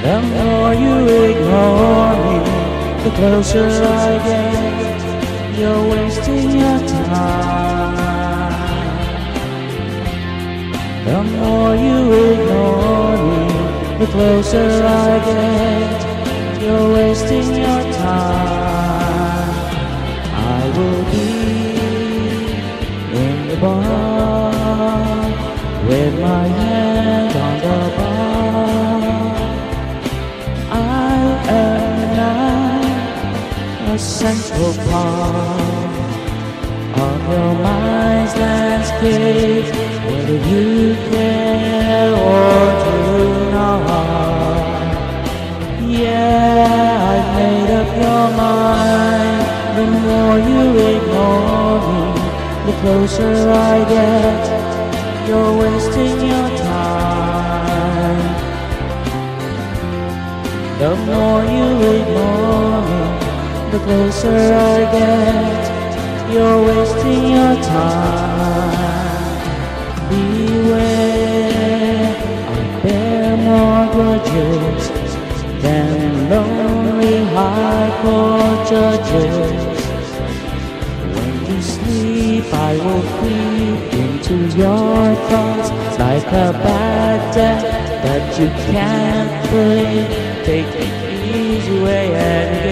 The more you ignore me, the closer I get. You're wasting your time. The more you ignore me, the closer I get. You're wasting your time. I will be in the bar with my hand on the bar. I am now a central part of your mind's landscape, whether you care or do not. Yeah, I've made up your mind. The more you ignore me, the closer I get. You're wasting your time. The more you ignore me, the closer I get. You're wasting your time. Beware, I bear more grudges than lonely high court judges. When you sleep, I will creep into your thoughts like a bad debt that you can't break. Take the easy way and